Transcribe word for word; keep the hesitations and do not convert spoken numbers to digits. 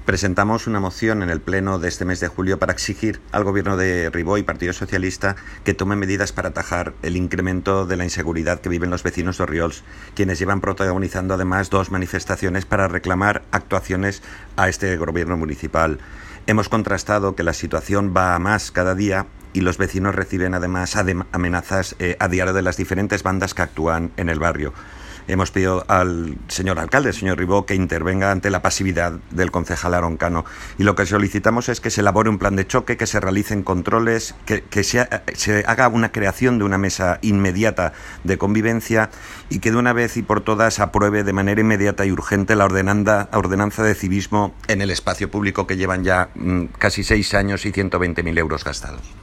Presentamos una moción en el Pleno de este mes de julio para exigir al Gobierno de Ribó y Partido Socialista que tome medidas para atajar el incremento de la inseguridad que viven los vecinos de Orriols, quienes llevan protagonizando además dos manifestaciones para reclamar actuaciones a este Gobierno municipal. Hemos contrastado que la situación va a más cada día y los vecinos reciben además amenazas eh, a diario de las diferentes bandas que actúan en el barrio. Hemos pedido al señor alcalde, el señor Ribó, que intervenga ante la pasividad del concejal Aroncano. Y lo que solicitamos es que se elabore un plan de choque, que se realicen controles, que, que se, se haga una creación de una mesa inmediata de convivencia y que de una vez y por todas apruebe de manera inmediata y urgente la ordenanza, ordenanza de civismo en el espacio público que llevan ya mmm, casi seis años y ciento veinte mil euros gastados.